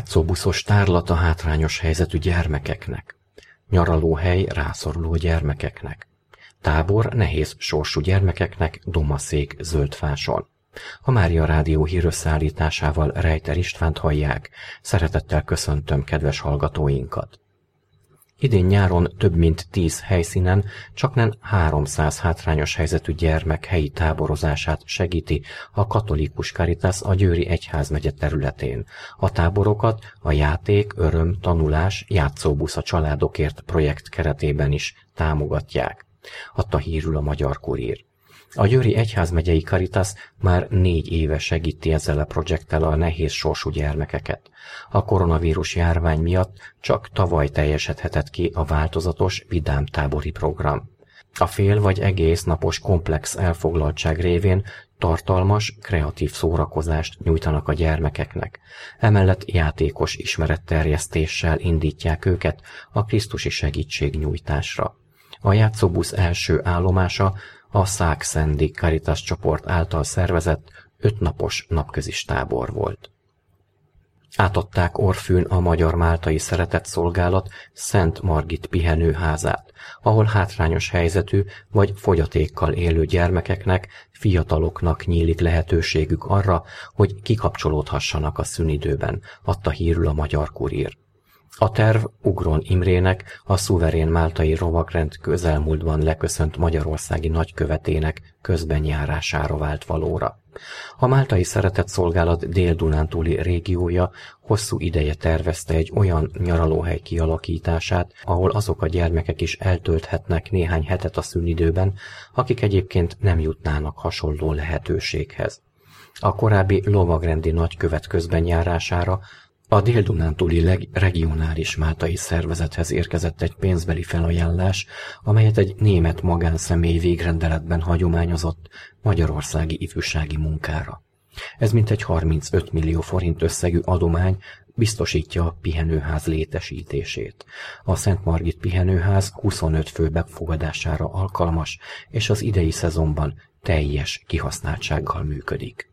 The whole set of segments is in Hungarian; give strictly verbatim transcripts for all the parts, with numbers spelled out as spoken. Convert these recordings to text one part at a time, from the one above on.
Játszóbuszos tárlat a hátrányos helyzetű gyermekeknek. Nyaralóhely rászoruló gyermekeknek. Tábor nehéz sorsú gyermekeknek Domaszék Zöldfáson. A Mária Rádió hírösszeállításával Rejter Istvánt hallják. Szeretettel köszöntöm kedves hallgatóinkat. Idén nyáron több mint tíz helyszínen csaknem háromszáz hátrányos helyzetű gyermek helyi táborozását segíti a Katolikus Caritas a Győri Egyházmegye területén. A táborokat a Játék, Öröm, Tanulás, Játszóbusz a családokért projekt keretében is támogatják, adta hírül a Magyar Kurír. A Győri Egyházmegyei Caritas már négy éve segíti ezzel a projekttel a nehéz sorsú gyermekeket. A koronavírus járvány miatt csak tavaly teljesedhetett ki a változatos vidám tábori program. A fél vagy egész napos komplex elfoglaltság révén tartalmas, kreatív szórakozást nyújtanak a gyermekeknek. Emellett játékos ismeretterjesztéssel indítják őket a krisztusi segítségnyújtásra. A játszóbusz első állomása a Szákszendi Caritas csoport által szervezett ötnapos napközis tábor volt. Átadták Orfűn a Magyar Máltai Szeretetszolgálat Szent Margit pihenőházát, ahol hátrányos helyzetű vagy fogyatékkal élő gyermekeknek, fiataloknak nyílik lehetőségük arra, hogy kikapcsolódhassanak a szünidőben, adta hírül a Magyar Kurír. A terv Ugron Imrének, a szuverén máltai lovagrend közelmúltban leköszönt magyarországi nagykövetének közbenjárására vált valóra. A Máltai Szeretetszolgálat Dél-Dunántúli régiója hosszú ideje tervezte egy olyan nyaralóhely kialakítását, ahol azok a gyermekek is eltölthetnek néhány hetet a szünidőben, akik egyébként nem jutnának hasonló lehetőséghez. A korábbi lovagrendi nagykövet közbenjárására a Dél-Dunántúli regionális máltai szervezethez érkezett egy pénzbeli felajánlás, amelyet egy német magánszemély végrendeletben hagyományozott magyarországi ifjúsági munkára. Ez mintegy harmincöt millió forint összegű adomány biztosítja a pihenőház létesítését. A Szent Margit pihenőház huszonöt fő befogadására alkalmas, és az idei szezonban teljes kihasználtsággal működik.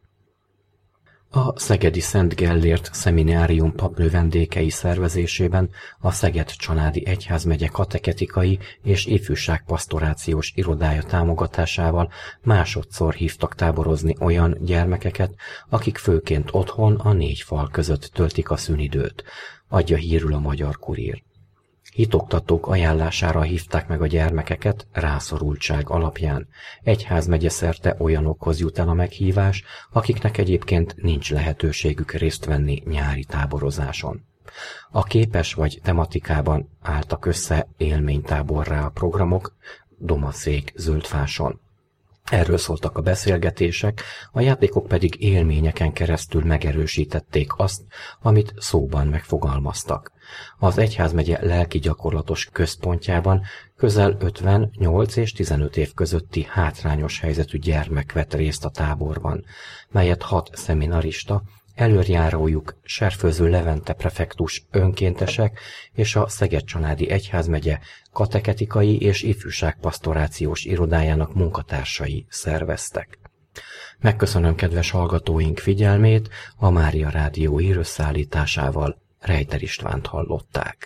A Szegedi Szent Gellért Szeminárium papnövendékei szervezésében a Szeged-Csanádi Egyházmegye kateketikai és ifjúságpasztorációs irodája támogatásával másodszor hívtak táborozni olyan gyermekeket, akik főként otthon a négy fal között töltik a szünidőt, adja hírül a Magyar Kurír. Hitoktatók ajánlására hívták meg a gyermekeket rászorultság alapján. Egyházmegye szerte olyanokhoz jut el a meghívás, akiknek egyébként nincs lehetőségük részt venni nyári táborozáson. A képes vagy tematikában álltak össze élménytáborrá a programok Domaszék Zöldfáson. Erről szóltak a beszélgetések, a játékok pedig élményeken keresztül megerősítették azt, amit szóban megfogalmaztak. Az Egyházmegye lelki gyakorlatos központjában közel ötven, nyolc és tizenöt év közötti hátrányos helyzetű gyermek vett részt a táborban, melyet hat szeminarista, előrjárójuk Serfőző Levente prefektus önkéntesek és a Szeged-Csanádi Egyházmegye kateketikai és ifjúságpasztorációs irodájának munkatársai szerveztek. Megköszönöm kedves hallgatóink figyelmét, a Mária Rádió hírösszeállításával Rejter Istvánt hallották.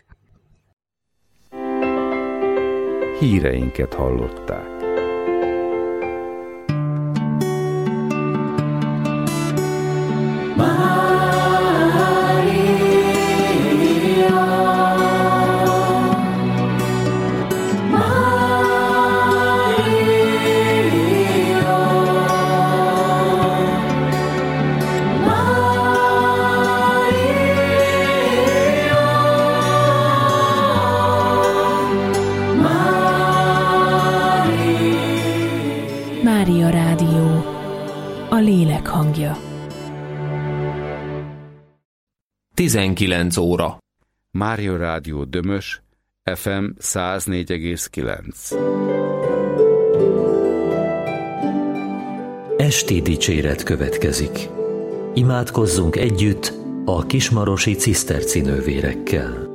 Híreinket hallották. Mária Rádió, a lélek hangja. tizenkilenc óra. Mária Rádió Dömös, ef em száz négy egész kilenc. Esti dicséret következik. Imádkozzunk együtt a kismarosi ciszterci nővérekkel.